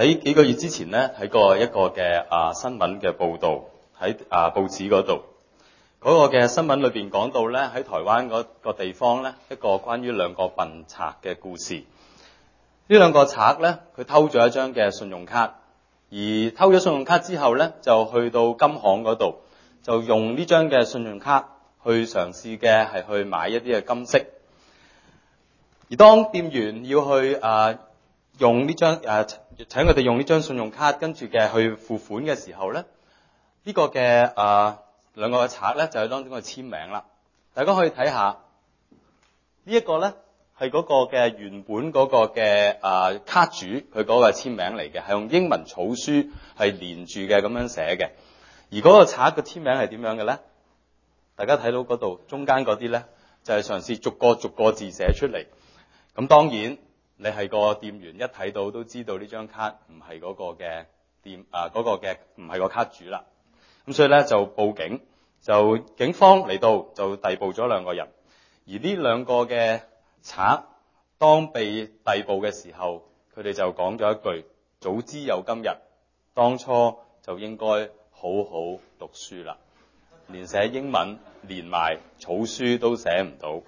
喺幾個月之前咧，睇過一個嘅新聞嘅報導，喺報紙嗰度，嗰個嘅新聞裏邊講到咧，喺台灣嗰個地方咧，一個關於兩個笨賊嘅故事。呢兩個賊咧，佢偷咗一張嘅信用卡，而偷咗信用卡之後咧，就去到金行嗰度，就用呢張嘅信用卡去嘗試嘅係去買一啲嘅金飾。而當店員要去用呢張請佢哋用呢張信用卡跟住嘅去付款嘅時候咧，呢個嘅兩個嘅賊咧就喺當中去簽名啦。大家可以睇下呢一個咧係嗰個嘅原本嗰個嘅卡主佢嗰個簽名嚟嘅，係用英文草書係連住嘅咁樣寫嘅。而嗰個賊嘅簽名係點樣嘅咧？大家睇到嗰度中間嗰啲咧就係嘗試逐個字寫出嚟。咁當然你係個店員，一睇到都知道呢張卡唔係嗰個嘅嗰個嘅唔係個卡主啦。咁所以咧就報警，就警方嚟到就逮捕咗兩個人。而呢兩個嘅賊當被逮捕嘅時候，佢哋就講咗一句：早知有今日，當初就應該好好讀書啦。連寫英文連埋草書都寫唔到，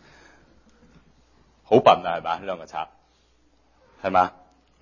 好笨啊，係嘛？呢兩個賊係嘛？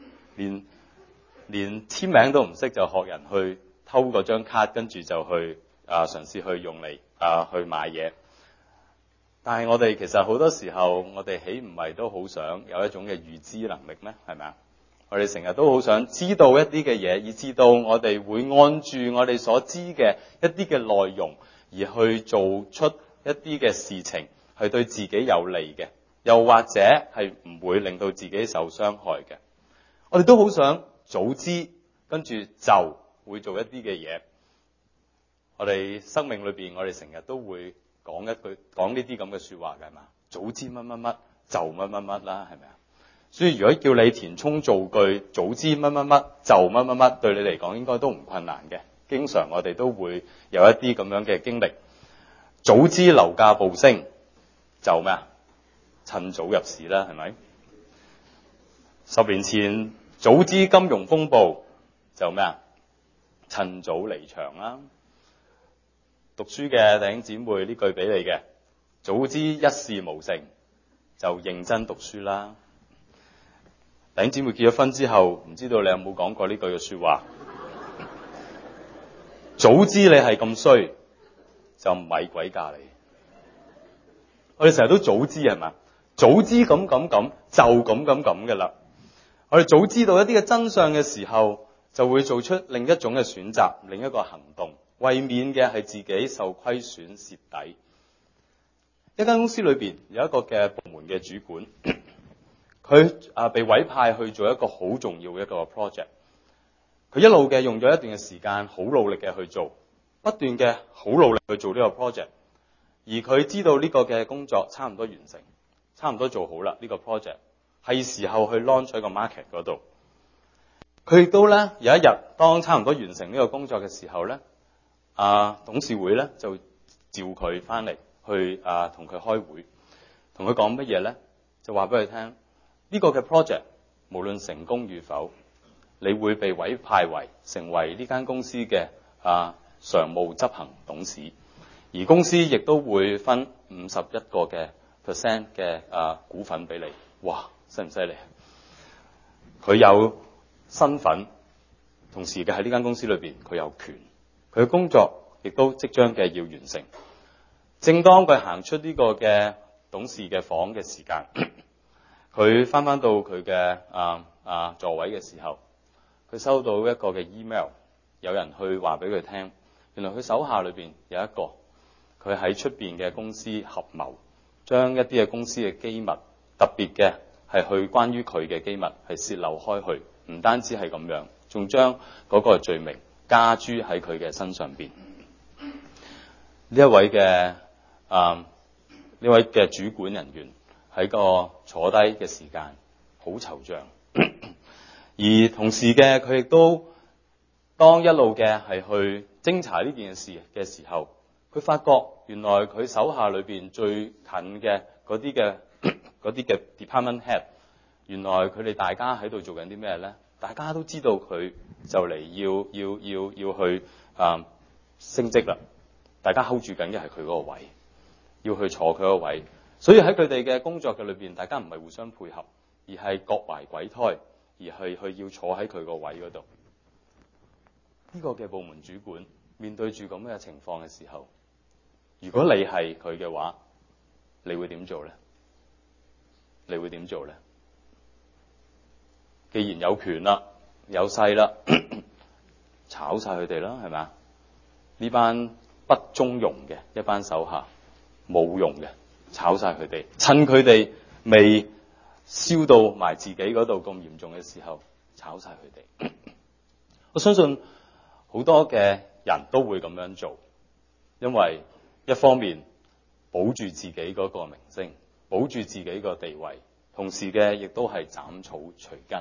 連簽名都唔識，就學人去偷嗰張卡，跟住就去嘗試去用嚟去買嘢。但係我哋其實好多時候，我哋豈唔係都好想有一種嘅預知能力咩？係咪啊？我哋成日都好想知道一啲嘅嘢，以至到我哋會按住我哋所知嘅一啲嘅內容，而去做出一啲嘅事情，係對自己有利嘅，又或者係唔會令到自己受傷害嘅。我哋都好想早知，跟住就會做一啲嘅嘢。我哋生命裏邊，我哋成日都會講呢啲咁嘅說話嘅，係嘛？早知乜乜乜就乜乜乜啦，係咪啊？所以如果叫你填充造句，早知乜乜乜就乜乜乜，對你嚟講應該都唔困難嘅。經常我哋都會有一啲咁樣嘅經歷。早知樓價暴升，就咩啊？趁早入市啦，係咪？10年前早知金融風暴，就咩啊？趁早離場啦。讀書嘅弟兄姊妹，呢句俾你嘅，早知一事無成，就認真讀書啦。弟兄姊妹結咗婚之後，唔知道你有冇講過呢句嘅說話？早知你係咁衰，就咪鬼嫁你。我哋成日都早知係嘛？早知咁就咁嘅啦。我哋早知道一啲嘅真相嘅時候，就會做出另一種嘅選擇，另一個行動，為免嘅係自己受虧損蝕底。一間公司裏邊有一個嘅部門嘅主管，佢被委派去做一個好重要嘅一個 project。佢一路嘅用咗一段嘅時間，好努力嘅去做，不斷嘅好努力去做呢個 project。而佢知道呢個嘅工作差唔多完成，差唔多做好啦。呢個 project 係時候去 launch 喺個 market 嗰度。佢亦都咧有一日，當差唔多完成呢個工作嘅時候咧，董事會咧就召佢翻嚟去同佢開會，同佢講乜嘢咧？就話俾佢聽，呢個嘅 project 無論成功與否，你會被委派為成為呢間公司嘅常務執行董事，而公司亦都會分51個嘅 percent 嘅股份俾你。哇，犀唔犀利？佢有身份，同時嘅喺呢間公司裏邊，佢有權，佢嘅工作亦都即將嘅要完成。正當佢行出呢個嘅董事嘅房嘅時間，佢翻到佢嘅座位嘅時候，佢收到一個嘅 email， 有人去話俾佢聽，原來佢手下裏邊有一個，佢喺出邊嘅公司合謀，將一啲嘅公司嘅機密，特別嘅係去關於佢嘅機密係洩漏開去。唔單止係咁樣，仲將嗰個罪名加諸喺佢嘅身上邊。呢位嘅主管人員喺個坐低嘅時間好惆悵，而同時嘅佢亦都當一路嘅係去偵查呢件事嘅時候，佢發覺原來佢手下裏邊最近嘅嗰啲嘅 department head， 原來佢哋大家喺度做緊啲咩咧？ 大家都知道佢就嚟要去升職啦，大家 hold 住緊嘅係佢嗰個位，要去坐佢個位，所以喺佢哋嘅工作嘅裏邊，大家唔係互相配合，而係各懷鬼胎，而係去要坐喺佢個位嗰度。呢個嘅部門主管面對住咁嘅情況嘅時候，如果你係佢嘅話，你會點做呢？你會點做呢？既然有權啦，有勢啦，炒晒佢哋啦，係咪啊？呢班不中用嘅一班手下，冇用嘅，炒晒佢哋，趁佢哋未燒到埋自己嗰度咁嚴重嘅時候，炒晒佢哋。我相信好多嘅人都會咁樣做，因為一方面保住自己嗰個名聲，保住自己個地位，同時嘅亦都係斬草除根。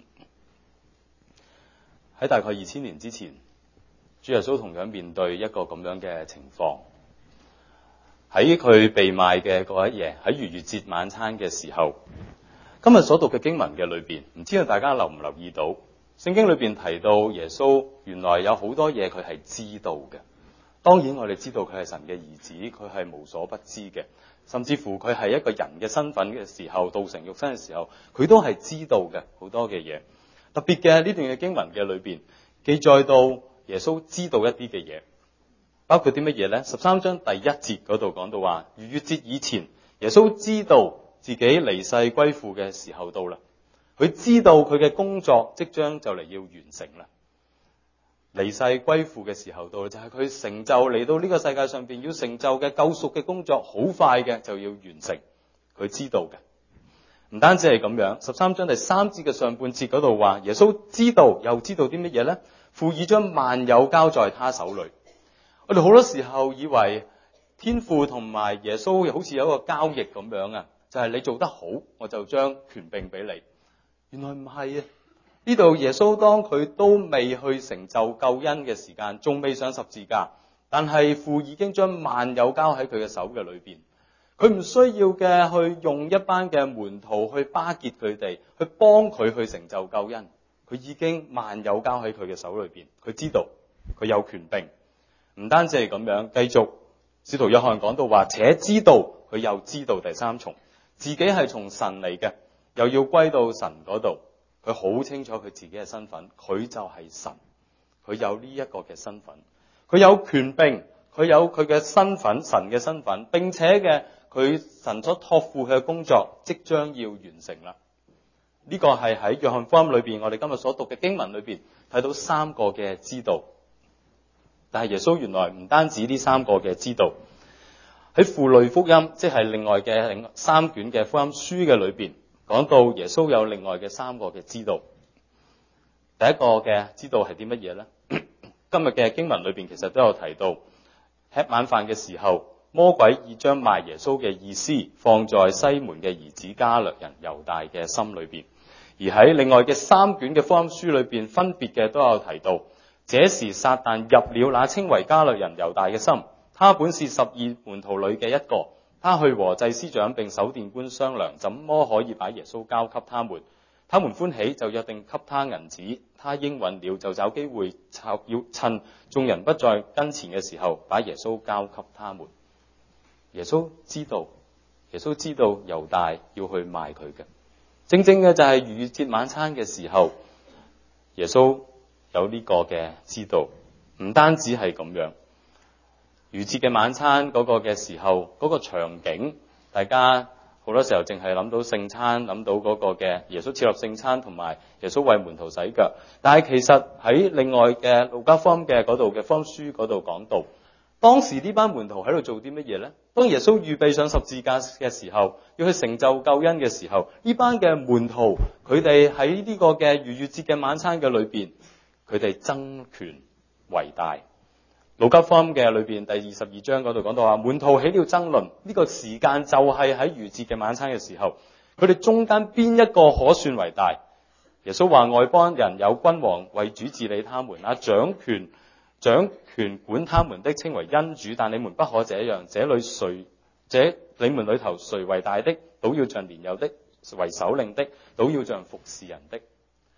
喺大概2000年之前，主耶穌同樣面對一個咁樣嘅情況。喺佢被賣嘅嗰一夜，喺逾越節晚餐嘅時候，今日所讀嘅經文嘅裏邊，唔知道大家留唔留意到，聖經裏邊提到耶穌原來有好多嘢佢係知道嘅。當然我哋知道佢係神嘅兒子，佢係無所不知嘅，甚至乎佢係一個人嘅身份嘅時候，道成肉身嘅時候，佢都係知道嘅好多嘅嘢。特別嘅呢段嘅經文嘅裏邊記載到耶穌知道一啲嘅嘢，包括啲乜嘢呢？13章第1節嗰度講到話，逾越節以前，耶穌知道自己離世歸父嘅時候到啦，佢知道佢嘅工作即將就嚟要完成啦。離世歸父嘅時候到，就係佢成就嚟到呢個世界上邊要成就嘅救贖嘅工作，好快嘅就要完成，佢知道嘅。唔單止係咁樣，13章第3節嘅上半節嗰度話，耶穌知道又知道啲乜嘢呢？父已將萬有交在他手裏。我哋好多時候以為天父同埋耶穌好似有一個交易咁樣啊，就係你做得好，我就將權柄俾你。原來唔係啊！呢度耶穌當佢都未去成就救恩嘅時間，仲未上十字架，但係父已經將萬有交喺佢嘅手嘅裏邊。佢唔需要嘅去用一班嘅門徒去巴結佢哋，去幫佢去成就救恩。佢已經萬有交喺佢嘅手裏邊，佢知道佢有權柄。唔單止係咁樣，繼續使徒約翰講到話，且知道佢又知道第三重，自己係從神嚟嘅，又要歸到神嗰度。佢好清楚佢自己嘅身份，佢就係神，佢有呢一個嘅身份，佢有權柄，佢有佢嘅身份，神嘅身份，並且嘅佢神所託付佢嘅工作即將要完成啦。呢個係喺約翰福音裏邊，我哋今日所讀嘅經文裏邊睇到3個嘅知道。但係耶穌原來唔單止呢3個嘅知道，喺符類福音，即係另外嘅3卷嘅福音書嘅裏邊，講到耶穌有另外嘅3個嘅知道。第一個嘅知道係啲乜嘢呢？今日嘅經文裏邊其實都有提到，吃晚飯嘅時候，魔鬼已將賣耶穌嘅意思放在西門嘅兒子加略人猶大嘅心裏邊。而喺另外嘅3卷嘅福音書裏邊，分別嘅都有提到，這時撒旦入了那稱為加略人猶大嘅心，他本是12門徒裏嘅一個，他去和祭司長並守殿官商量，怎麼可以把耶穌交給他們。他們歡喜，就約定給他銀子，他應允了，就找機會要趁眾人不在跟前嘅時候，把耶穌交給他們。耶穌知道猶大要去賣佢嘅，正正嘅就係逾越節晚餐嘅時候，耶穌有呢個嘅知道。唔單止係咁樣，逾越節嘅晚餐嗰個嘅時候，嗰個場景，大家好多時候淨係諗到聖餐，諗到嗰個嘅耶穌設立聖餐同埋耶穌為門徒洗腳。但係其實喺另外嘅路加福音嘅嗰度嘅福音書嗰度講到，當時呢班門徒喺度做啲乜嘢呢？當耶穌預備上十字架嘅時候，要去成就救恩嘅時候，呢班嘅門徒佢哋喺呢個嘅逾越節嘅晚餐嘅裏邊，佢哋爭權為大。路加福音嘅裏邊第22章嗰度講到話，門徒起了爭論，呢個時間就係喺逾越節嘅晚餐嘅時候，佢哋中間邊一個可算為大？耶穌話外邦人有君王為主治理他們，掌權管他們的稱為恩主，但你們不可這樣。你們裏頭誰為大的，倒要像年幼的；為首領的，倒要像服侍人的。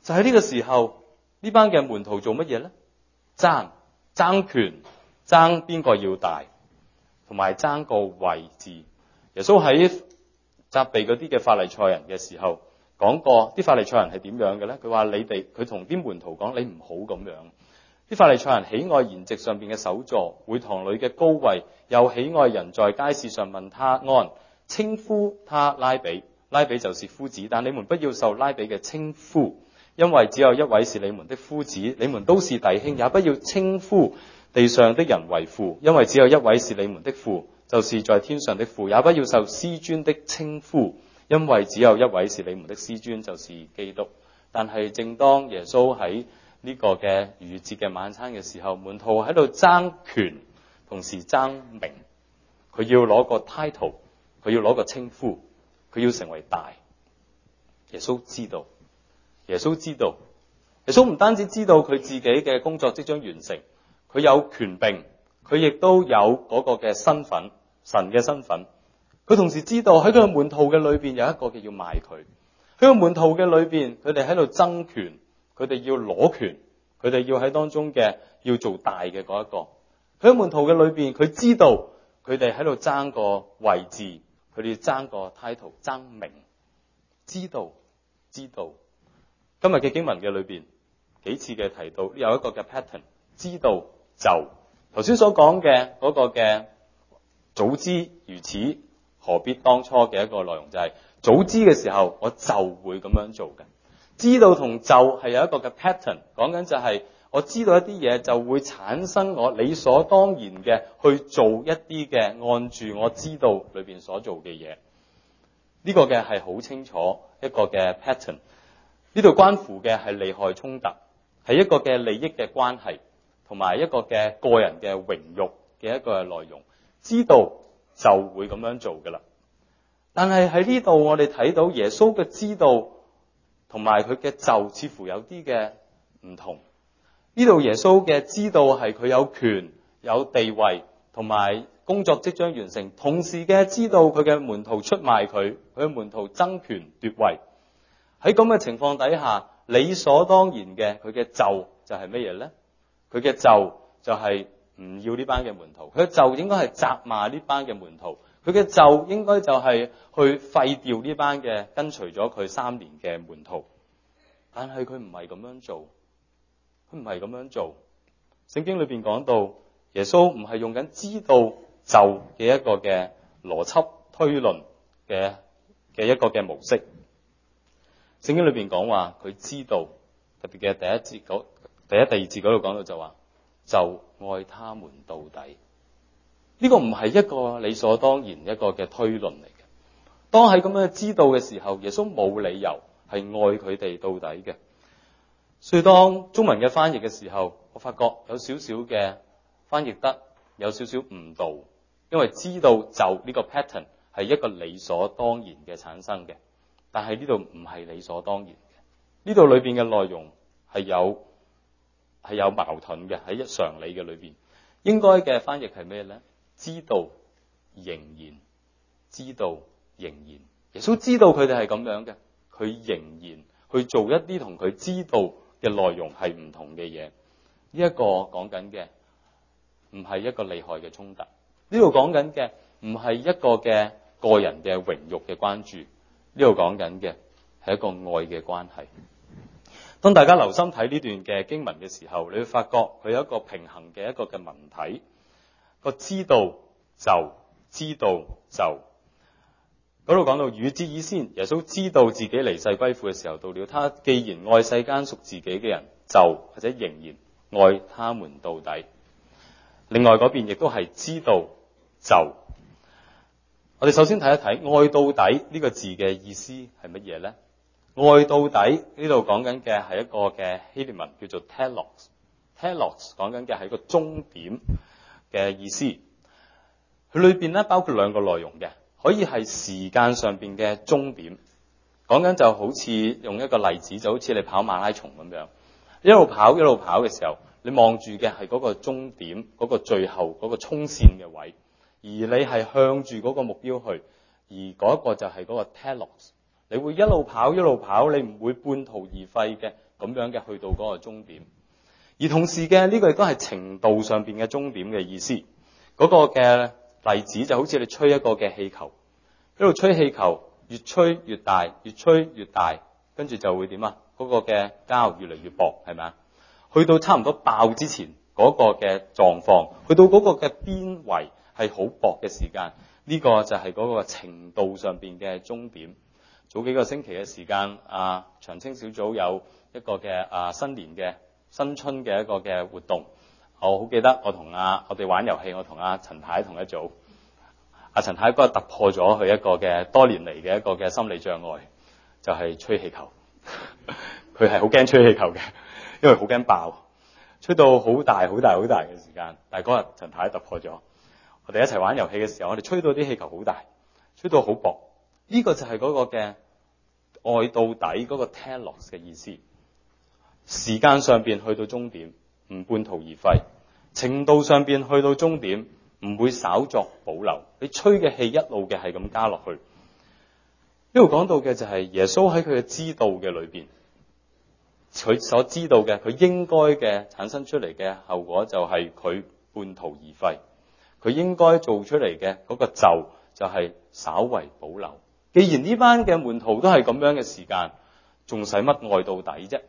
就喺呢個時候，呢班嘅門徒做乜嘢咧？爭權，爭邊個要大，同埋爭個位置。耶穌喺責備嗰啲嘅法利賽人嘅時候講過，啲法利賽人係點樣嘅咧？佢話佢同啲門徒講，你唔好咁樣。啲法利賽人喜愛筵席上邊嘅首座，會堂裏嘅高位，又喜愛人在街市上問他安，稱呼他拉比。拉比就是夫子，但你們不要受拉比嘅稱呼，因為只有一位是你們的夫子，你們都是弟兄，也不要稱呼地上的人為父，因為只有一位是你們的父，就是在天上的父。也不要受師尊的稱呼，因為只有一位是你們的師尊，就是基督。但係正當耶穌喺呢個嘅逾越節嘅晚餐嘅時候，門徒喺度爭權，同時爭名，佢要攞個 title， 佢要攞個稱呼，佢要成為大。耶穌知道，耶穌唔單止知道佢自己嘅工作即將完成，佢有權柄，佢亦都有嗰個嘅身份，神嘅身份。佢同時知道喺佢嘅門徒嘅裏邊有一個嘅要賣佢，喺個門徒嘅裏邊，佢哋喺度爭權，佢哋要攞權，佢哋要喺當中嘅要做大嘅嗰一個。佢喺門徒嘅裏邊，佢知道佢哋喺度爭個位置，佢哋爭個 title， 爭名。知道。今日嘅經文嘅裏邊幾次嘅提到有一個嘅 pattern， 知道就頭先所講嘅嗰個嘅早知如此，何必當初嘅一個內容，就係早知嘅時候我就會咁樣做嘅。知道同就係有一個嘅 pattern， 講緊就係我知道一啲嘢就會產生我理所當然嘅去做一啲嘅按住我知道裏邊所做嘅嘢。呢個嘅係好清楚一個嘅 pattern。呢度關乎嘅係利害衝突，係一個嘅利益嘅關係，同埋一個嘅個人嘅榮辱嘅一個內容。知道就會咁樣做㗎啦。但係喺呢度我哋睇到耶穌嘅知道同埋佢嘅就似乎有啲嘅唔同。呢度耶穌嘅知道係佢有權有地位同埋工作即將完成，同時嘅知道佢嘅門徒出賣佢嘅門徒爭權奪位。喺咁嘅情況底下，理所當然嘅佢嘅就係乜嘢咧？佢嘅就係唔要呢班嘅門徒，佢嘅就應該係責罵呢班嘅門徒，佢嘅就應該就係去廢掉呢班嘅跟隨咗佢3年嘅門徒。但係佢唔係咁樣做，聖經裏邊講到耶穌唔係用緊知道就嘅一個嘅邏輯推論嘅一個嘅模式。聖經裏邊講話佢知道，特別嘅第一、第二節嗰度講到就話就愛他們到底。呢個唔係一個理所當然一個嘅推論嚟嘅。當喺咁樣知道嘅時候，耶穌冇理由係愛佢哋到底嘅。所以當中文嘅翻譯嘅時候，我發覺有少少嘅翻譯得有少少誤導，因為知道就呢個 pattern 係一個理所當然嘅產生嘅。但係呢度唔係理所當然嘅，呢度裏邊嘅內容係有矛盾嘅，喺一常理嘅裏邊。應該嘅翻譯係咩咧？知道仍然，耶穌知道佢哋係咁樣嘅，佢仍然去做一啲同佢知道嘅內容係唔同嘅嘢。呢一個講緊嘅唔係一個利害嘅衝突，呢度講緊嘅唔係一個嘅個人嘅榮辱嘅關注。呢度講緊嘅係一個愛嘅關係。當大家留心睇呢段嘅經文嘅時候，你會發覺佢有一個平衡嘅一個嘅文體。個知道就嗰度講到逾節以先，耶穌知道自己離世歸父嘅時候到了，他既然愛世間屬自己嘅人，就或者仍然愛他們到底。另外嗰邊亦都係知道就。我哋首先睇一睇愛到底呢個字嘅意思係乜嘢咧？愛到底呢度講緊嘅係一個嘅希臘文叫做 telos 講緊嘅係一個終點嘅意思。佢裏邊咧包括兩個內容嘅，可以係時間上邊嘅終點，講緊就好似用一個例子，就好似你跑馬拉松咁樣，一路跑嘅時候，你望住嘅係嗰個終點，嗰個最後嗰個衝線嘅位。而你係向住嗰個目標去，而嗰一個就係嗰個 telos， 你會一路跑，你唔會半途而廢嘅， 咁樣嘅去到嗰個終點。而同時嘅呢個亦都係程度上邊嘅終點嘅意思。嗰個嘅例子就好似你吹一個嘅氣球，一路吹氣球，越吹越大，越吹越大，跟住就會點啊？嗰個嘅膠越嚟越薄，係咪啊？去到差唔多爆之前嗰個嘅狀況，去到嗰個嘅邊圍係好薄嘅時間，呢個就係嗰個程度上邊嘅終點。早幾個星期嘅時間，長青小組有一個嘅新年嘅新春嘅一個嘅活動。我好記得我哋玩遊戲，我同陳太同一組。陳太嗰日突破咗佢一個嘅多年嚟嘅一個嘅心理障礙，就係吹氣球。佢係好驚吹氣球嘅，因為好驚爆，吹到好大好大好大嘅時間。但係嗰日陳太突破咗，我哋一齊玩遊戲嘅時候，我哋吹到啲氣球好大，吹到好薄。呢個就係嗰個嘅愛到底嗰個 telos 嘅意思。時間上邊去到終點，唔半途而廢；程度上邊去到終點，唔會稍作保留。你吹嘅氣一路嘅係咁加落去。呢度講到嘅就係耶穌喺佢嘅知道嘅裏邊，佢所知道嘅，佢應該嘅產生出嚟嘅後果就係佢半途而廢。佢應該做出嚟嘅嗰個就係稍為保留。既然呢班嘅門徒都係咁樣嘅時間，仲使乜愛到底啫？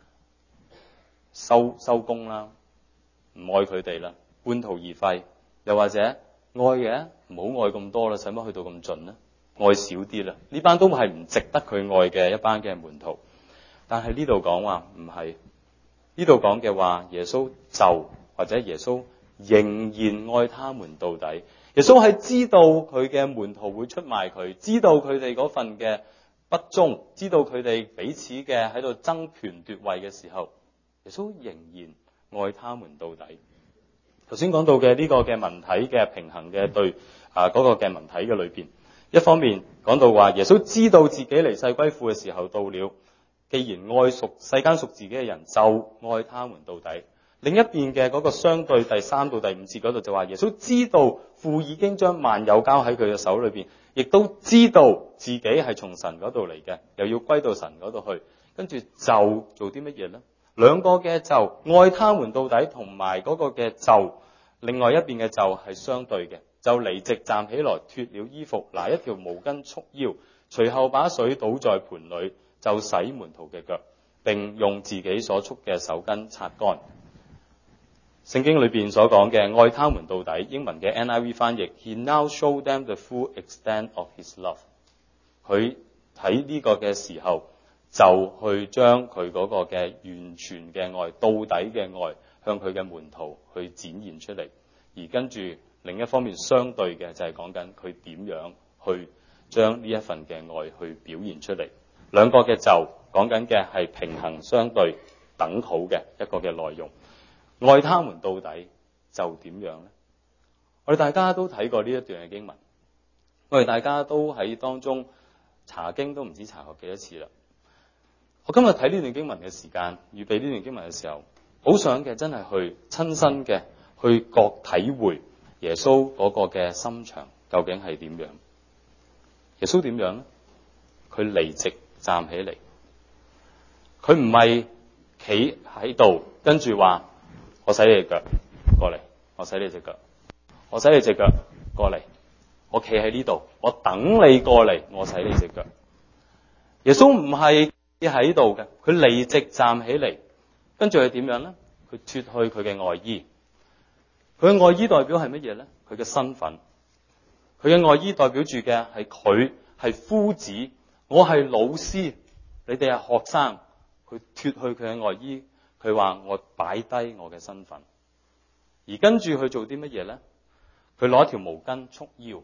收工啦，唔愛佢哋啦，半途而廢。又或者愛嘅，唔好愛咁多啦，使乜去到咁盡呢？愛少啲啦，呢班都係唔值得佢愛嘅一班嘅門徒。但係呢度講話唔係，呢度講嘅話，耶穌或者耶穌仍然愛他們到底。耶穌係知道佢嘅門徒會出賣佢，知道佢哋嗰份嘅不忠，知道佢哋彼此嘅喺度爭權奪位嘅時候，耶穌仍然愛他們到底。頭先講到嘅呢個嘅文體嘅平衡嘅對嗰個嘅文體嘅裏邊，一方面講到話耶穌知道自己離世歸父嘅時候到了，既然愛屬世間屬自己嘅人，就愛他們到底。另一邊嘅嗰個相對第3到第5節嗰度就話，耶穌知道父已經將萬有交喺佢嘅手裏邊，亦都知道自己係從神嗰度嚟嘅，又要歸到神嗰度去，跟住就做啲乜嘢呢？兩個嘅就愛他們到底，同埋嗰個嘅就另外一邊嘅就係相對嘅，就離席站起來，脫了衣服，拿一條毛巾束腰，隨後把水倒在盆裏，就洗門徒嘅腳，並用自己所束嘅手巾擦乾。聖經裏邊所講嘅愛他們到底，英文嘅 NIV 翻譯 He now showed them the full extent of his love。佢喺呢個嘅時候就去將佢嗰個嘅完全嘅愛、到底嘅愛向佢嘅門徒去展現出嚟。而跟住另一方面相對嘅就係講緊佢點樣去將呢一份嘅愛去表現出嚟。兩個嘅就講緊嘅係平衡相對等好嘅一個嘅內容。愛他們到底就點樣呢？我哋大家都睇過呢一段嘅經文，我哋大家都喺當中查經都唔知查過幾多次啦。我今日睇呢段經文嘅時間，預備呢段經文嘅時候，好想嘅真係去親身嘅去體會耶穌嗰個嘅心腸究竟係點樣。耶穌點樣呢？佢離席站起嚟，佢唔係企喺度跟住話我洗你隻腳過嚟，我洗你隻腳，我洗你隻腳過嚟，我企喺呢度，我等你過嚟，我洗你隻腳。耶穌唔係喺度嘅，佢離席站起嚟，跟住係點樣咧？佢脫去佢嘅外衣，佢嘅外衣代表係乜嘢咧？佢嘅身份，佢嘅外衣代表住嘅係佢係夫子，我係老師，你哋係學生。佢脫去佢嘅外衣，佢話我擺低我嘅身份，而跟住去做啲乜嘢咧？佢攞條毛巾束腰，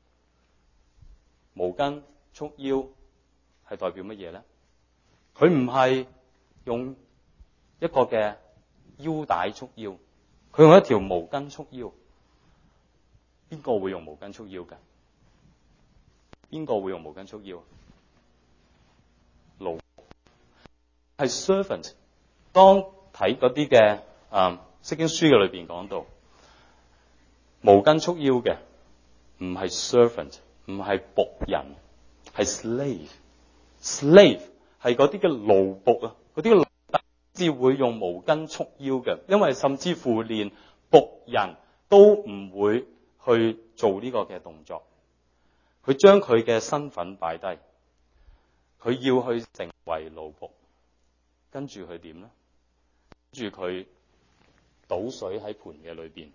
毛巾束腰係代表乜嘢咧？佢唔係用一個嘅腰帶束腰，佢用一條毛巾束腰。邊個會用毛巾束腰㗎？邊個會用毛巾束腰？奴係 servant。當睇嗰啲嘅聖經書嘅裏邊講到，毛巾束腰嘅唔係 servant， 唔係僕人，係 slave。slave 係嗰啲嘅奴僕啊，嗰啲嘅奴至會用毛巾束腰嘅，因為甚至乎連僕人都唔會去做呢個嘅動作。佢將佢嘅身份擺低，佢要去成為奴僕，跟住佢點呢？跟住佢倒水喺盆嘅裏邊，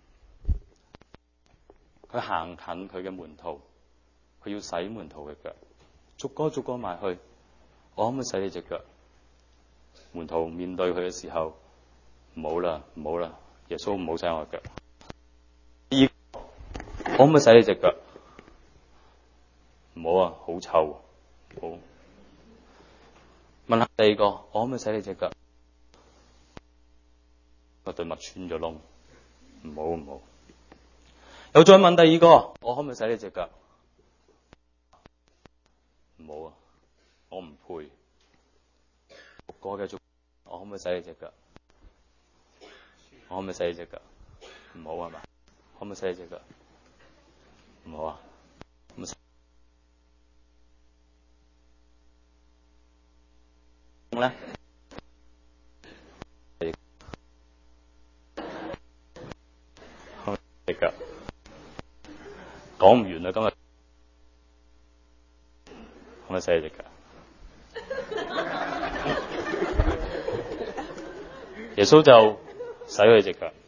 佢行近佢嘅門徒，佢要洗門徒嘅腳，逐個逐個埋去，我可唔可以洗你隻腳？門徒面對佢嘅時候，唔好啦，唔好啦，耶穌唔好洗我腳。可唔可以洗你隻腳？唔好啊，好臭，好。問下第二個，我可唔可以洗你隻腳？個對襪穿咗窿，唔好唔好。又再問第二個，我可唔可以洗你隻腳？唔好啊，我唔配。逐個繼續，我可唔可以洗你隻腳？我可唔可以洗你隻腳？唔好係嘛？可唔可以洗你隻腳？唔好啊。咧隻腳講唔完啦，今日可唔可以洗你隻腳？耶穌就洗佢隻腳。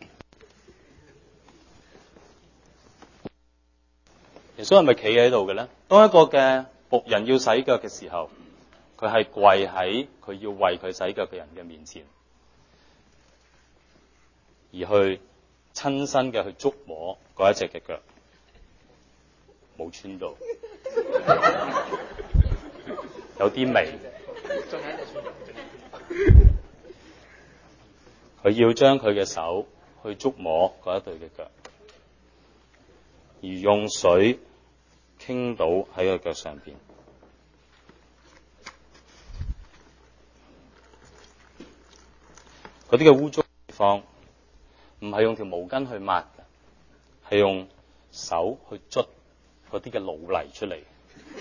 耶穌係咪企喺度嘅咧？當一個嘅僕人要洗腳嘅時候，佢係跪喺佢要為佢洗腳嘅人嘅面前，而去親身嘅去觸摸嗰一隻嘅腳，冇穿到，有啲微。佢要將佢嘅手去觸摸嗰一對嘅腳，而用水傾倒喺個腳上邊。嗰啲嘅污糟地方，唔係用條毛巾去抹嘅，係用手去捽嗰啲嘅老泥出嚟，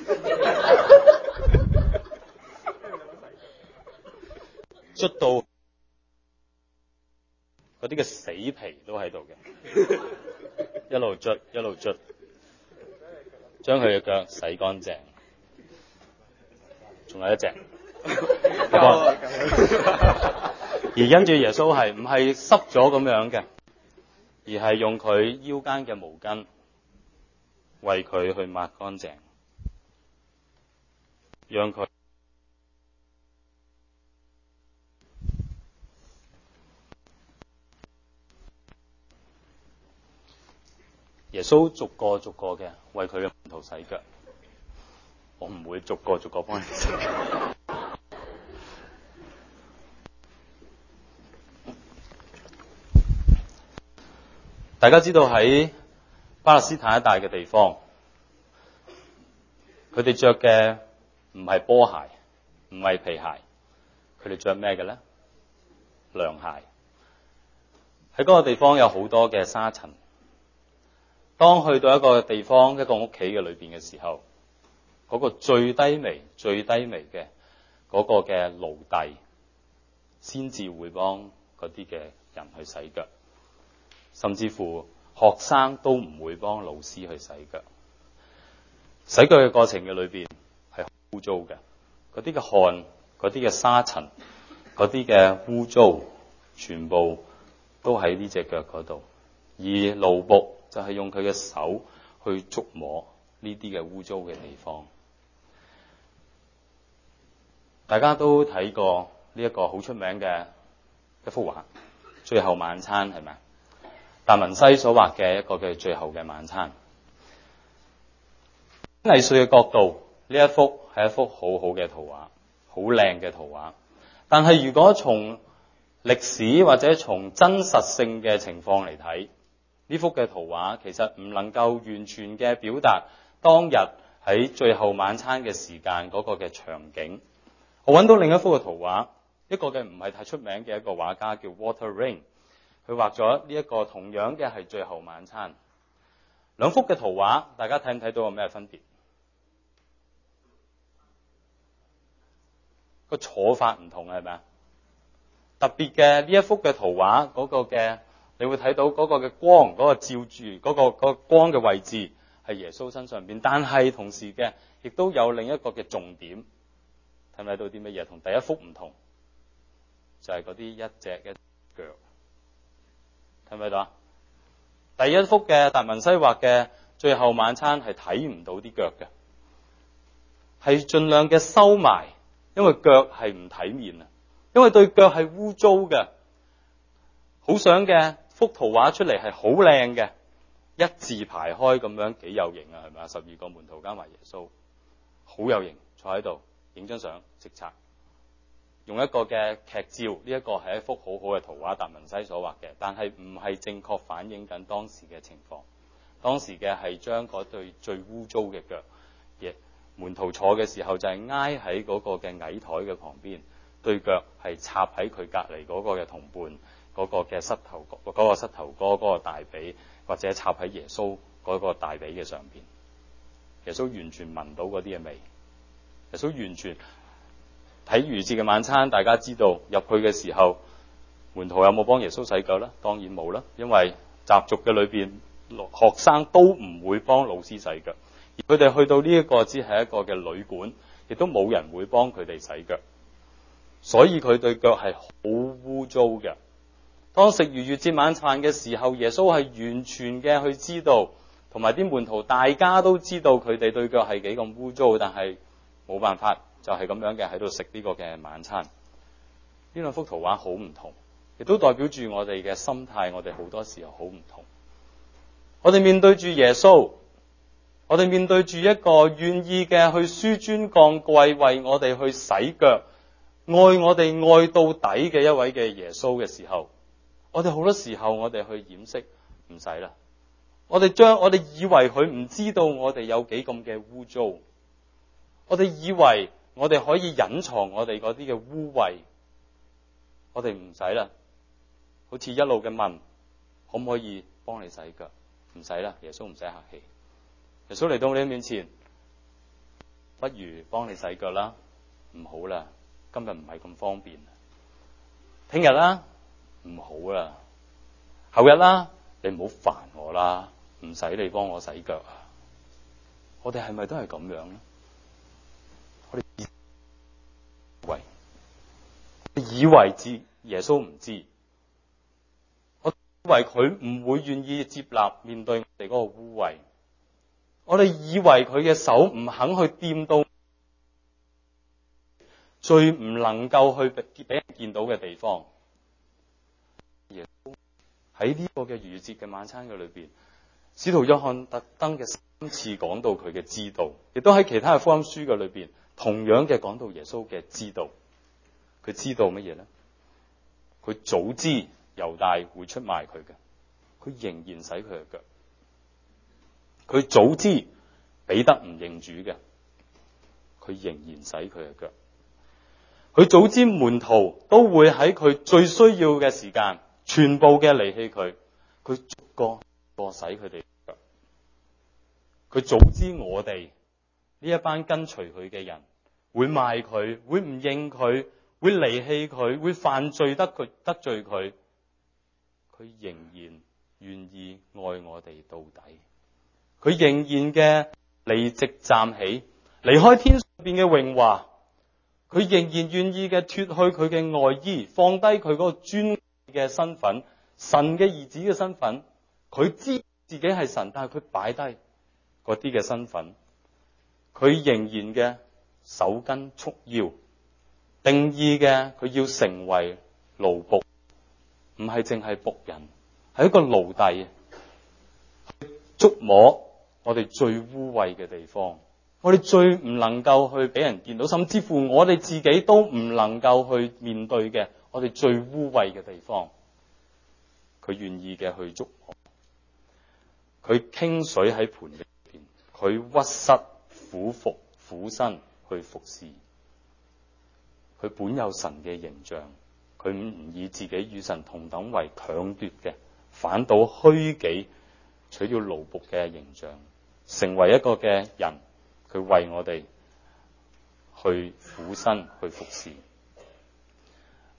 捽到嗰啲嘅死皮都喺度嘅，一路捽一路捽，將佢嘅腳洗乾淨。仲有一隻，而跟住耶穌係唔係濕咗咁樣嘅，而係用佢腰間嘅毛巾為佢去抹乾淨，讓佢耶穌逐個逐個嘅為佢嘅門徒洗腳。我唔會逐個逐個幫你洗腳。大家知道喺巴勒斯坦一帶嘅地方，佢哋着嘅唔係波鞋，唔係皮鞋，佢哋着咩嘅咧？涼鞋。喺嗰個地方有好多嘅沙塵。當去到一個地方、一個屋企嘅裏邊嘅時候，嗰個最低微嘅嗰個嘅奴隸，先至會幫嗰啲嘅人去洗腳，甚至乎學生都唔會幫老師去洗腳。洗腳嘅過程嘅裏邊係污糟嘅，嗰啲嘅汗、嗰啲嘅沙塵、嗰啲嘅污糟，全部都喺呢隻腳嗰度，而奴僕就係用佢嘅手去觸摸呢啲嘅污糟嘅地方。大家都睇過呢一個好出名嘅一幅畫《最後晚餐》，係咪？達文西所畫嘅一個嘅最後嘅晚餐。藝術嘅角度，呢一幅係一幅好好嘅圖畫，好靚嘅圖畫。但係如果從歷史或者從真實性嘅情況嚟睇，呢幅嘅圖畫其實唔能夠完全嘅表達當日喺最後晚餐嘅時間嗰個嘅場景。我揾到另一幅嘅圖畫，一個嘅唔係太出名嘅一個畫家叫 Walter Rain， 佢畫咗呢一個同樣嘅係最後晚餐。兩幅嘅圖畫，大家睇唔睇到有咩分別？個坐法唔同係咪啊？ 特別嘅呢一幅嘅圖畫嗰個嘅，你會睇到嗰個嘅光，嗰個照住嗰個光嘅位置係耶穌身上邊，但係同時嘅亦都有另一個嘅重點，睇唔睇到啲乜嘢？同第一幅唔同，就係嗰啲一隻腳，睇唔睇到啊？第一幅嘅達文西畫嘅最後晚餐係睇唔到啲腳嘅，係盡量嘅收埋，因為腳係唔體面啊，因為對腳係污糟嘅，好想嘅幅圖畫出嚟係好靚嘅，一字排開咁樣幾有型啊，係咪啊？12個門徒加埋耶穌，好有型，坐喺度影張相即拆，用一個嘅劇照，呢一個係一幅好好嘅圖畫，達文西所畫嘅，但係唔係正確反映緊當時嘅情況。當時嘅係將嗰對最污糟嘅腳，門徒坐嘅時候就係挨喺嗰個嘅矮台嘅旁邊，對腳係插喺佢隔離嗰個嘅同伴嗰個嘅膝頭哥嗰個大髀，或者插喺耶穌嗰個大髀嘅上邊。耶穌完全聞到嗰啲嘅味，耶穌完全睇逾節嘅晚餐，大家知道入去嘅時候，門徒有冇幫耶穌洗腳呢？當然冇啦，因為習俗嘅裏邊，學生都唔會幫老師洗腳，而佢哋去到呢一個只係一個嘅旅館，亦都冇人會幫佢哋洗腳，所以佢對腳係好污糟嘅。當食逾越節晚餐嘅時候，耶穌係完全嘅去知道，同埋啲門徒大家都知道佢哋對腳係幾咁污糟，但係冇辦法，就係咁樣嘅喺度食呢個嘅晚餐。呢兩幅圖畫好唔同，亦都代表住我哋嘅心態，我哋好多時候好唔同。我哋面對住耶穌，我哋面對住一個願意嘅去紆尊降貴，為我哋去洗腳，愛我哋愛到底嘅一位嘅耶穌嘅時候，我哋好多時候我哋去掩飾，唔使啦。我哋以為佢唔知道我哋有幾咁嘅污糟，我哋以為我哋可以隱藏我哋嗰啲嘅污穢，我哋唔使啦。好似一路嘅問，可唔可以幫你洗腳？唔使啦，耶穌唔使客氣。耶穌嚟到你面前，不如幫你洗腳啦。唔好啦，今日唔係咁方便。聽日啦，唔好啦。後日啦，你唔好煩我啦，唔使你幫我洗腳啊。我哋係咪都係咁樣咧？我哋以為耶穌唔知。以為佢唔會願意接納面對我哋嗰個污穢，我哋以為佢嘅手唔肯去掂到最唔能夠去俾人見到嘅地方。耶穌喺呢個嘅逾越節嘅晚餐嘅裏邊，使徒約翰特登嘅3次講到佢嘅知道，亦都喺其他嘅福音書嘅裏邊同樣嘅講到耶穌嘅知道。佢知道乜嘢呢？佢早知猶大會出賣佢嘅，佢仍然洗佢嘅腳。佢早知彼得唔認主嘅，佢仍然洗佢嘅腳。佢早知門徒都會喺佢最需要嘅時間全部嘅離棄佢，佢逐個洗佢哋嘅腳。佢早知我哋呢一班跟隨佢嘅人會賣佢，會唔認佢，會離棄佢，會犯罪得罪佢。佢仍然願意愛我哋到底，佢仍然嘅離席站起，離開天上邊嘅榮華，佢仍然願意嘅脫去佢嘅外衣，放低佢嗰個尊嘅身份，神嘅兒子嘅身份。佢知自己係神，但係佢擺低嗰啲嘅身份，佢仍然嘅手筋束腰，定義嘅佢要成為奴僕。唔係淨係僕人，係一個奴隸，去觸摸我哋最污穢嘅地方，我哋最唔能夠去俾人見到，甚至乎我哋自己都唔能夠去面對嘅，我哋最污穢嘅地方，佢願意嘅去觸摸，佢傾水喺盆裏邊，佢屈膝俯伏俯身去服侍，佢本有神嘅形象。佢唔以自己與神同等為強奪嘅，反倒虛己，取了奴僕嘅形象，成為一個嘅人。佢為我哋去俯身去服侍。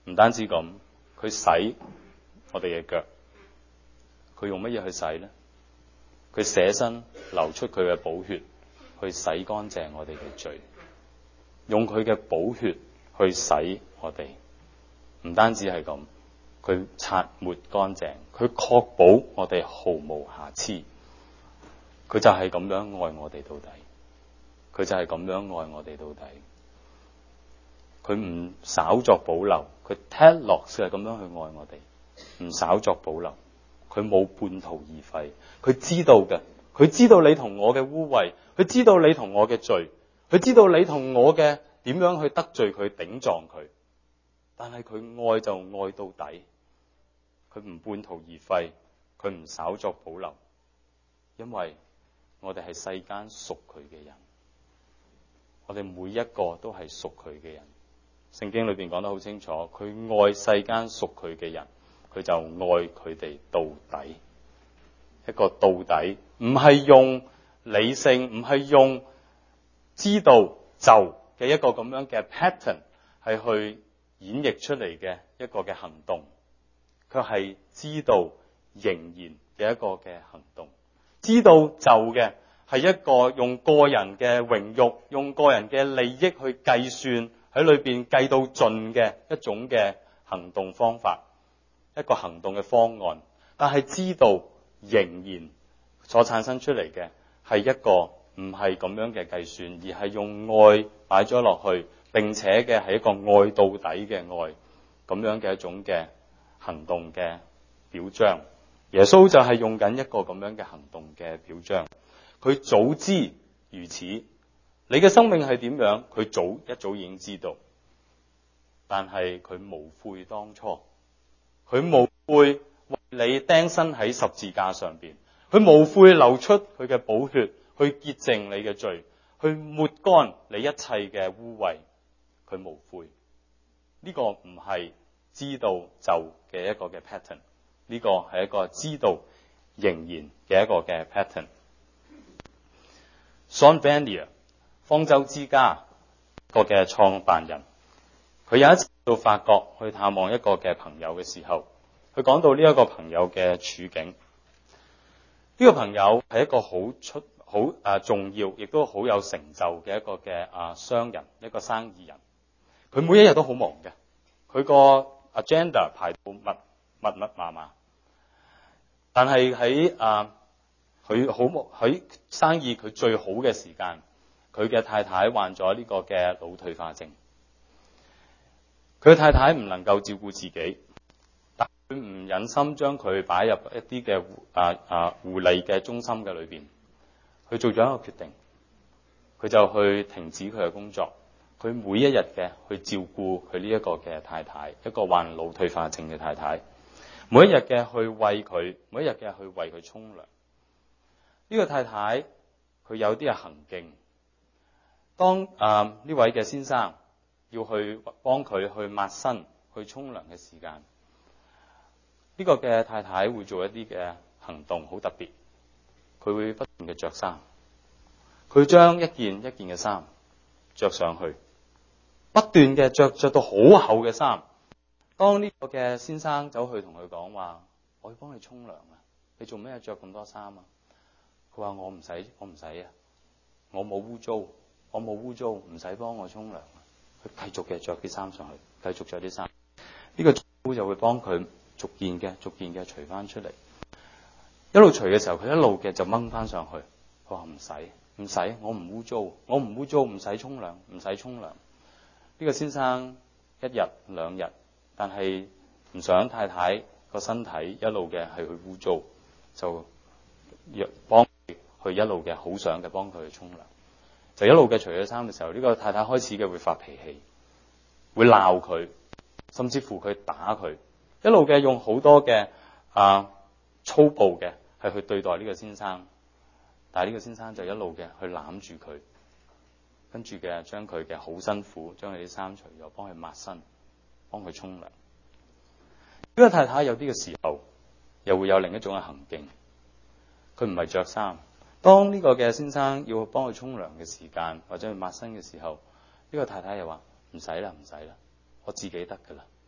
唔單止咁，佢洗我哋嘅腳，佢用乜嘢去洗呢？佢捨身流出佢嘅寶血去洗乾淨我哋嘅罪，用佢嘅寶血去洗我哋。唔單止係咁，佢擦抹乾淨，佢確保我哋毫無瑕疵。佢就係咁樣愛我哋到底，佢就係咁樣愛我哋到底。佢唔稍作保留，佢踢落就係咁樣去愛我哋，唔稍作保留，佢冇半途而廢。佢知道嘅，佢知道你同我嘅污穢，佢知道你同我嘅罪，佢知道你同我嘅點樣去得罪佢、頂撞佢。但係佢愛就愛到底，佢唔半途而廢，佢唔稍作保留，因為我哋係世間屬佢嘅人，我哋每一個都係屬佢嘅人。聖經裏邊講得好清楚，佢愛世間屬佢嘅人，佢就愛佢哋到底。一個到底，唔係用理性，唔係用知道就嘅一個咁樣嘅 pattern 係去演繹出嚟嘅一個嘅行動，佢係知道仍然嘅一個嘅行動。知道就嘅係一個用個人嘅榮辱，用個人嘅利益去計算，喺裏邊計到盡嘅一種嘅行動方法，一個行動嘅方案。但係知道仍然所產生出嚟嘅係一個唔係咁樣嘅計算，而係用愛擺咗落去，並且嘅係一個愛到底嘅愛，咁樣嘅一種嘅行動嘅表彰。耶穌就係用緊一個咁樣嘅行動嘅表彰。佢早知如此，你嘅生命係點樣，佢一早已經知道。但係佢無悔當初，佢無悔為你釘身喺十字架上邊，佢無悔流出佢嘅寶血去潔淨你嘅罪，去抹乾你一切嘅污穢。佢無悔，呢個唔係知道就嘅一個嘅 pattern， 呢個係一個知道仍然嘅一個嘅 pattern。 John Bevere 方舟之家一個嘅創辦人，佢有一次到法國去探望一個嘅朋友嘅時候，佢講到呢一個朋友嘅處境。呢個朋友係一個好重要，亦都好有成就嘅一個嘅商人，一個生意人。佢每一日都好忙嘅，佢個 agenda 排到密麻麻。但係喺佢好忙喺生意佢最好嘅時間，佢嘅太太患咗呢個嘅腦退化症。佢嘅太太唔能夠照顧自己，但佢唔忍心將佢擺入一啲嘅護理嘅中心嘅裏邊。佢做咗一個決定，佢就去停止佢嘅工作，佢每一日嘅去照顧佢呢一個嘅太太，一個患腦退化症嘅太太，每一日嘅去餵佢，每一日嘅去為佢沖涼。呢個太太佢有啲嘅行徑，當呢位嘅先生要去幫佢去抹身、去沖涼嘅時間，呢個嘅太太會做一啲嘅行動，好特別。佢會不斷嘅着衫，佢將一件一件嘅衫着上去，不斷嘅着到好厚嘅衫。當呢個嘅先生走去同佢講話，我要幫你沖涼啊，你做咩着咁多衫啊？佢話我唔使啊，我冇污糟，唔使幫我沖涼啊。佢繼續嘅着啲衫上去，繼續着啲衫。呢個夫就會幫佢逐件嘅除翻出嚟。一路除嘅時候，佢一路嘅就掹翻上去。佢話唔使，我唔污糟，唔使沖涼。呢個先生一日兩日，但係唔想太太個身體一路嘅係去污糟，就幫佢一路嘅好想嘅幫佢去沖涼。就一路嘅除咗衫嘅時候，呢個太太開始嘅會發脾氣，會鬧佢，甚至乎佢打佢，一路嘅用好多嘅粗暴嘅係去對待呢個先生。但係呢個先生就一路嘅去攬住佢，跟住嘅將佢嘅好辛苦將佢啲衫除咗，幫佢抹身，幫佢沖涼。呢個太太有啲嘅時候又會有另一種嘅行徑，佢唔係着衫。當呢個嘅先生要幫佢沖涼嘅時間，或者去抹身嘅時候，呢個太太又話唔使啦，我自己得噶啦。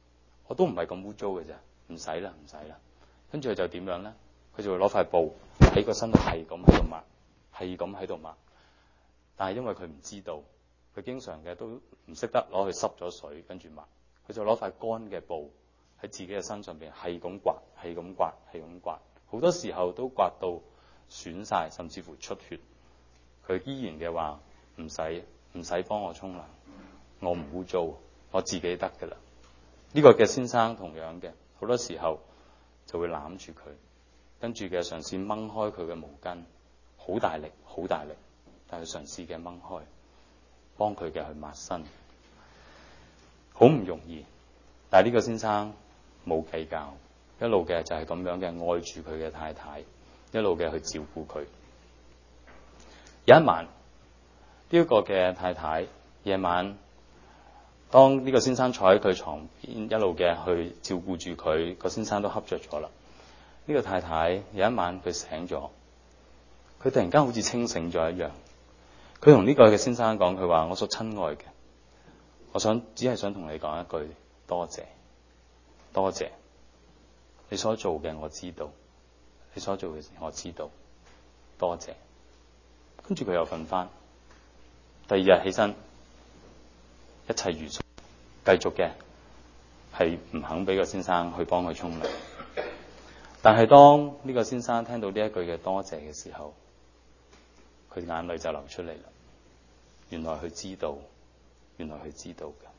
我都唔係咁污糟嘅啫，唔使啦，唔使啦。跟住佢就點樣咧？佢就會攞塊布喺個身度係咁喺度抹，係咁喺度抹。但係因為佢唔知道，佢經常嘅都唔識得攞去濕咗水跟住抹，佢就攞塊乾嘅布喺自己嘅身上邊係咁刮，係咁刮，係咁刮。好多時候都刮到損晒，甚至乎出血。佢依然嘅話唔使幫我沖涼，我唔污糟，我自己得㗎啦。呢個嘅先生同樣嘅，好多時候就會攬住佢，跟住嘅嘗試掹開佢嘅毛巾，好大力，好大力，但係嘗試嘅掹開，幫佢嘅去抹身，好唔容易。但係呢個先生冇計較，一路嘅就係咁樣嘅愛住佢嘅太太，一路嘅去照顧佢。有一晚，呢個嘅太太夜晚，當呢個先生坐喺佢床邊，一路嘅去照顧住佢，個先生都瞌着咗啦。呢個太太有一晚佢醒咗，佢突然間好似清醒咗一樣。佢同呢個嘅先生講，佢話：我所親愛嘅，我只係想同你講一句多謝，多謝你所做嘅，我知道你所做嘅事，我知道，多謝。跟住佢又瞓翻，第二日起身，一切如常，繼續嘅係唔肯俾個先生去幫佢沖涼。但係當呢個先生聽到呢一句嘅多謝嘅時候，佢眼淚就流出嚟啦。原來佢知道，原來佢知道嘅。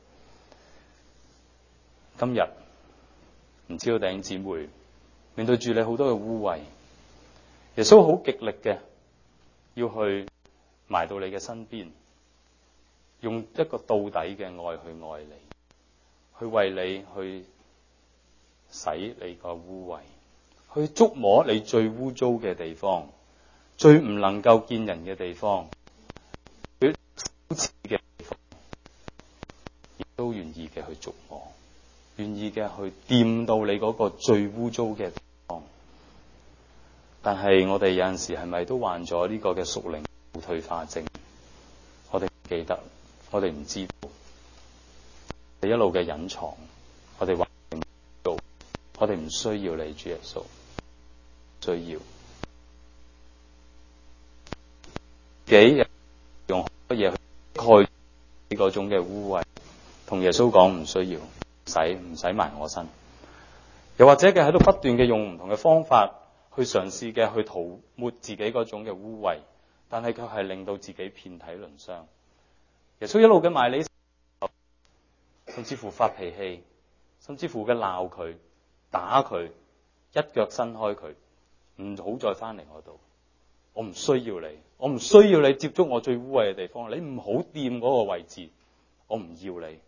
今日唔知道弟兄姊妹面對住你好多嘅污穢，耶穌好極力嘅要去埋到你嘅身邊，用一個到底嘅愛去愛你，去為你去洗你個污穢，去觸摸你最污糟嘅地方，最唔能夠見人嘅地方，最羞恥嘅地方，亦都願意嘅去觸摸，願意嘅去掂到你嗰個最污糟嘅地方。但係我哋有陣時係咪都患咗呢個嘅屬靈退化症？我哋唔記得，我哋唔知道，我哋一路嘅隱藏，我哋話唔到，我哋唔需要你主耶穌，需要自己用好多嘢去蓋呢嗰種嘅污穢，同耶穌講唔需要，唔使埋我身。又或者嘅喺度不斷嘅用唔同嘅方法去嘗試嘅去塗抹自己嗰種嘅污穢，但係卻係令到自己遍體鱗傷。耶穌一路嘅埋你，甚至乎發脾氣，甚至乎嘅鬧佢、打佢，一腳伸開佢，唔好再翻嚟我度。我唔需要你，我唔需要你接觸我最污穢嘅地方。你唔好掂嗰個位置，我唔要你。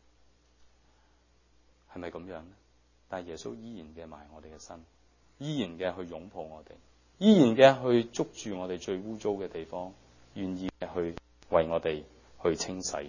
係咪咁樣呢？但係耶穌依然嘅埋我哋嘅身，依然嘅去擁抱我哋，依然嘅去捉住我哋最污糟嘅地方，願意嘅去為我哋去清洗。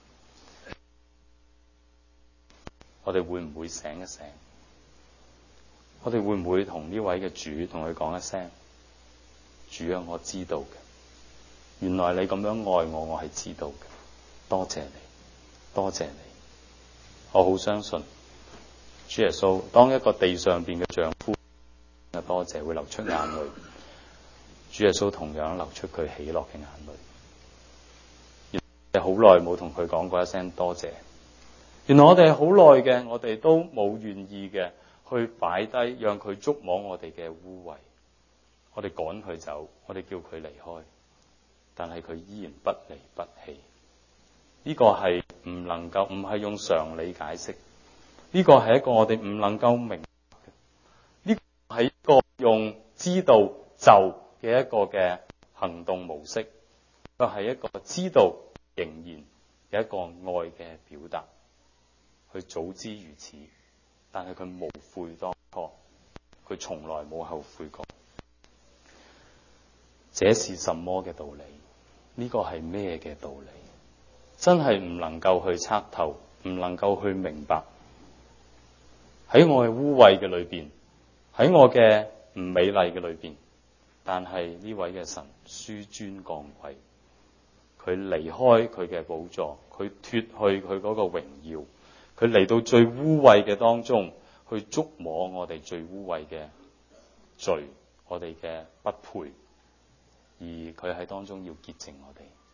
我哋會唔會醒一醒？我哋會唔會同呢位嘅主同佢講一聲：主啊，我知道嘅，原來你咁樣愛我，我係知道嘅。多謝你，多謝你。我好相信主耶穌，當一個地上邊嘅丈夫嘅多謝會流出眼淚，主耶穌同樣流出佢喜樂嘅眼淚。原來好耐冇同佢講過一聲多謝。原來我哋好耐嘅，我哋都冇願意嘅去擺低，讓佢觸摸我哋嘅污穢。我哋趕佢走，我哋叫佢離開，但係佢依然不離不棄。呢個係唔能夠，唔係用常理解釋。呢個係一個我哋唔能夠明白嘅。呢個係一個用知道就嘅一個嘅行動模式。佢係一個知道仍然嘅一個愛嘅表達。佢早知如此，但係佢無悔當初，佢從來冇後悔過。這是什麼嘅道理？呢個係咩嘅道理？真係唔能夠去測透，唔能夠去明白。喺我嘅污穢嘅裏邊，喺我嘅唔美麗嘅裏邊，但係呢位嘅神紆尊降貴，佢離開佢嘅寶座，佢脫去佢嗰個榮耀， 佢嚟到最污穢嘅當中，去觸摸我哋最污穢嘅罪，我哋嘅不配，而佢喺當中要潔淨我哋。